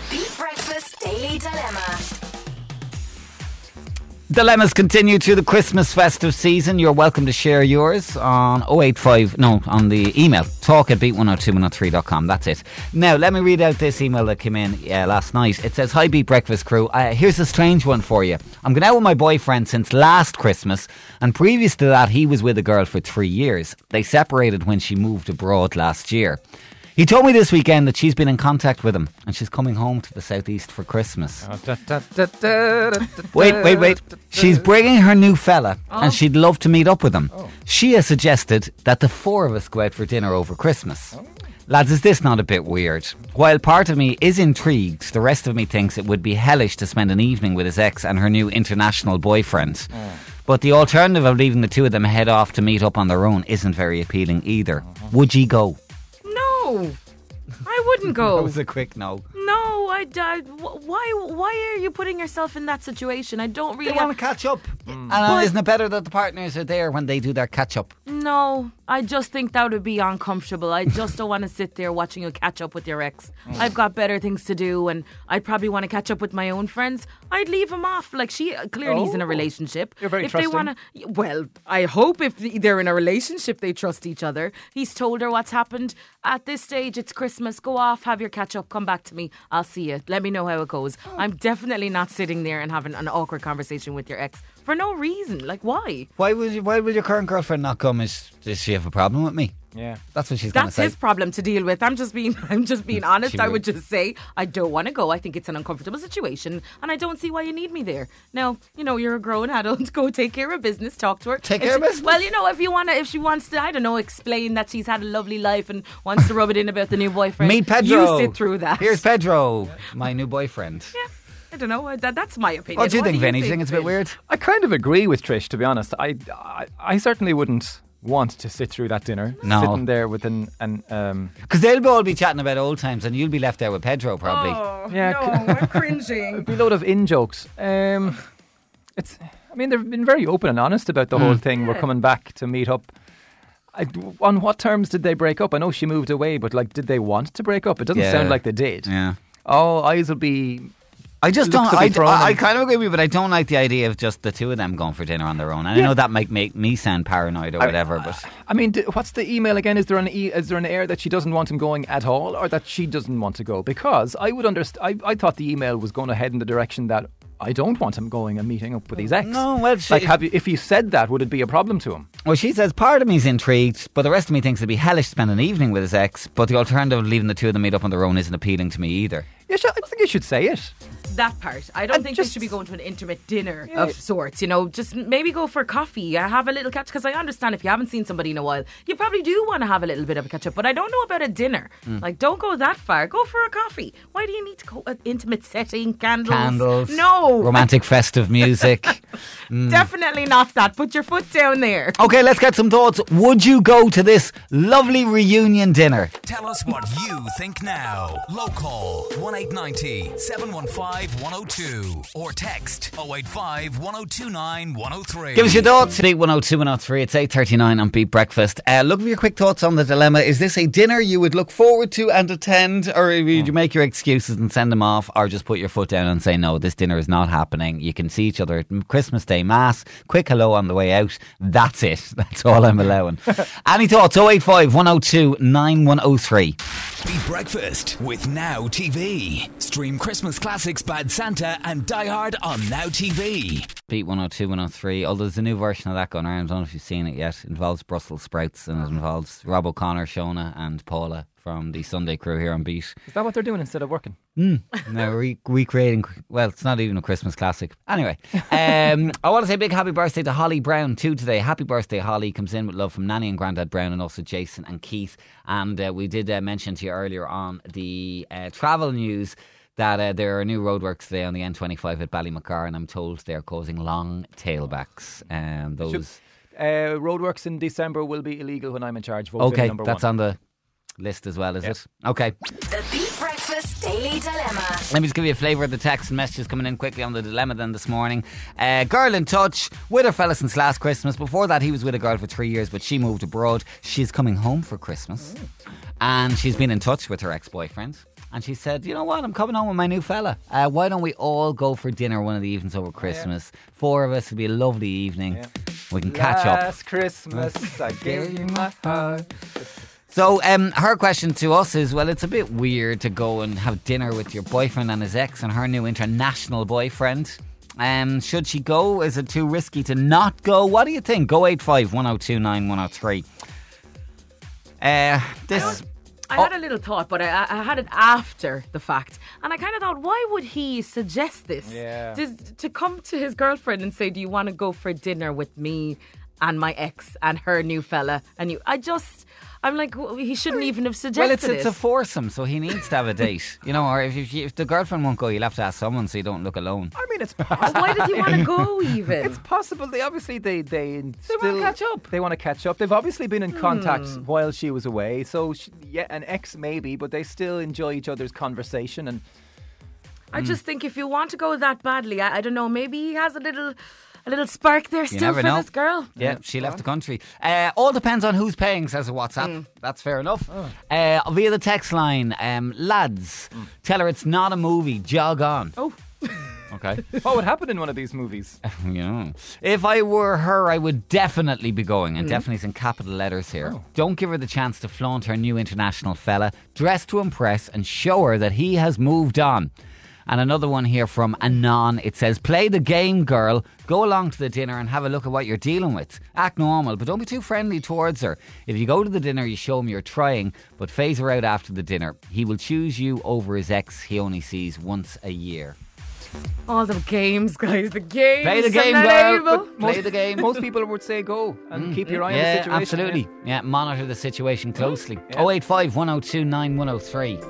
Beat Breakfast Daily Dilemma. Dilemmas continue through the Christmas festive season. You're welcome to share yours on on the email talk@beat102103.com. That's it. Now let me read out this email that came in last night. It says, "Hi Beat Breakfast crew, here's a strange one for you. I'm going out with my boyfriend since last Christmas, and previous to that he was with a girl for 3 years. They separated when she moved abroad last year. He told me this weekend that she's been in contact with him and she's coming home to the southeast for Christmas. Wait. She's bringing her new fella and she'd love to meet up with him. She has suggested that the four of us go out for dinner over Christmas. Lads, is this not a bit weird? While part of me is intrigued, the rest of me thinks it would be hellish to spend an evening with his ex and her new international boyfriend. But the alternative of leaving the two of them head off to meet up on their own isn't very appealing either. Would ye go?" No, I wouldn't go. That was a quick no. No, why are you putting yourself in that situation? I don't really They want to catch up. And isn't it better that the partners are there when they do their catch up? No, I just think that would be uncomfortable. I just don't want to sit there watching you catch up with your ex. I've got better things to do, and I'd probably want to catch up with my own friends. I'd leave him off. Like, she clearly he's in a relationship. You're very trusting. They want to, well, I hope if they're in a relationship, they trust each other. He's told her what's happened. At this stage, it's Christmas. Go off, have your catch up, come back to me. I'll see you. Let me know how it goes. I'm definitely not sitting there and having an awkward conversation with your ex for no reason. Like, why? Why will your current girlfriend not come? Does she have a problem with me? Yeah, that's what she's going to say. That's his problem to deal with. I'm just being honest. I would just say I don't want to go. I think it's an uncomfortable situation, and I don't see why you need me there. Now, you're a grown adult. Go take care of business. Talk to her. Take care of business. Well, if she wants to, I don't know, explain that she's had a lovely life and wants to rub it in about the new boyfriend. Meet Pedro. You sit through that. Here's Pedro, my new boyfriend. Yeah. I don't know. That's my opinion. What do you think, Vinny? Do you think it's a bit weird? I kind of agree with Trish, to be honest. I certainly wouldn't want to sit through that dinner. No. Sitting there with because they'll all be chatting about old times and you'll be left there with Pedro probably. Oh, yeah, no, I'm cringing. It'd be a load of in-jokes. They've been very open and honest about the whole thing. We're coming back to meet up. On what terms did they break up? I know she moved away, but did they want to break up? It doesn't sound like they did. Yeah. All eyes will be... I just don't. I kind of agree with you, but I don't like the idea of just the two of them going for dinner on their own. And I know that might make me sound paranoid or whatever. But what's the email again? Is there an air that she doesn't want him going at all, or that she doesn't want to go? Because I would understand. I thought the email was going to head in the direction that I don't want him going and meeting up with his ex. No, well, if you said that, would it be a problem to him? Well, she says part of me's intrigued, but the rest of me thinks it'd be hellish to spend an evening with his ex. But the alternative of leaving the two of them meet up on their own isn't appealing to me either. Yeah, I think you should say it. That part. I don't think they should be going to an intimate dinner of sorts. Just maybe go for a coffee, have a little catch. Because I understand if you haven't seen somebody in a while, you probably do want to have a little bit of a catch up. But I don't know about a dinner. Don't go that far. Go for a coffee. Why do you need to go an intimate setting? Candles. No. Romantic festive music. Definitely not that. Put your foot down there. Okay, let's get some thoughts. Would you go to this lovely reunion dinner? Tell us what you think now. Local 1890 715 102 or text 085 1029 103. Give us your thoughts. 102 103. It's 8:39 on Beat Breakfast. Look for your quick thoughts on the dilemma. Is this a dinner you would look forward to and attend, or would you make your excuses and send them off, or just put your foot down and say no, this dinner is not happening? You can see each other at Christmas Day Mass. Quick hello on the way out. That's it. That's all I'm allowing. Any thoughts? 085 102 9103. Beat Breakfast with Now TV. Stream Christmas classics Bad Santa and Die Hard on Now TV. Beat 102 103. Although there's a new version of that going around. I don't know if you've seen it yet. It involves Brussels sprouts and it involves Rob O'Connor, Shona and Paula from the Sunday crew here on Beat. Is that what they're doing instead of working? Now recreating, well, it's not even a Christmas classic. Anyway, I want to say a big happy birthday to Holly Brown too today. Happy birthday, Holly. Comes in with love from Nanny and Grandad Brown and also Jason and Keith. And we did mention to you earlier on the travel news that there are new roadworks today on the N25 at Ballymacar, and I'm told they're causing long tailbacks. Roadworks in December will be illegal when I'm in charge. Vote okay, number that's one. on the list as well, is it? Okay. The Beat Breakfast Daily Dilemma. Let me just give you a flavour of the text and messages coming in quickly on the dilemma then this morning. Girl in touch with her fella since last Christmas. Before that he was with a girl for 3 years, but she moved abroad. She's coming home for Christmas and she's been in touch with her ex-boyfriend And she said, you know what, I'm coming home with my new fella. Why don't we all go for dinner one of the evenings over Christmas? 4 of us, it'll be a lovely evening. Yeah. We can catch up. Last Christmas, I gave you my heart. So her question to us is, well, it's a bit weird to go and have dinner with your boyfriend and his ex and her new international boyfriend. Should she go? Is it too risky to not go? What do you think? Go 85 1029 103. I had a little thought, but I had it after the fact. And I kind of thought, why would he suggest this? Yeah. To come to his girlfriend and say, do you want to go for dinner with me and my ex and her new fella? And you, I'm like, well, he shouldn't even have suggested Well, it's a foursome, so he needs to have a date. You know, or if the girlfriend won't go, you'll have to ask someone so you don't look alone. I mean, it's possible. Why does he want to go even? It's possible. They want to catch up. They want to catch up. They've obviously been in contact while she was away. So, an ex maybe, but they still enjoy each other's conversation. And I just think if you want to go that badly, I don't know, maybe he has a little spark there still for this girl. Yeah, she left the country. All depends on who's paying, says a WhatsApp. That's fair enough. Via the text line, lads, tell her it's not a movie, jog on. Oh. Okay. What would happen in one of these movies? You know, if I were her, I would definitely be going, and definitely's in capital letters here. Don't give her the chance to flaunt her new international fella, dress to impress and show her that he has moved on. And another one here from Anon. It says, play the game, girl. Go along to the dinner and have a look at what you're dealing with. Act normal, but don't be too friendly towards her. If you go to the dinner, you show him you're trying, but phase her out after the dinner. He will choose you over his ex he only sees once a year. All the games, guys. The games. Play the game, girl. Play the game. Most people would say go and keep your eye on the situation. Absolutely. Yeah, monitor the situation closely. 085 1029 103.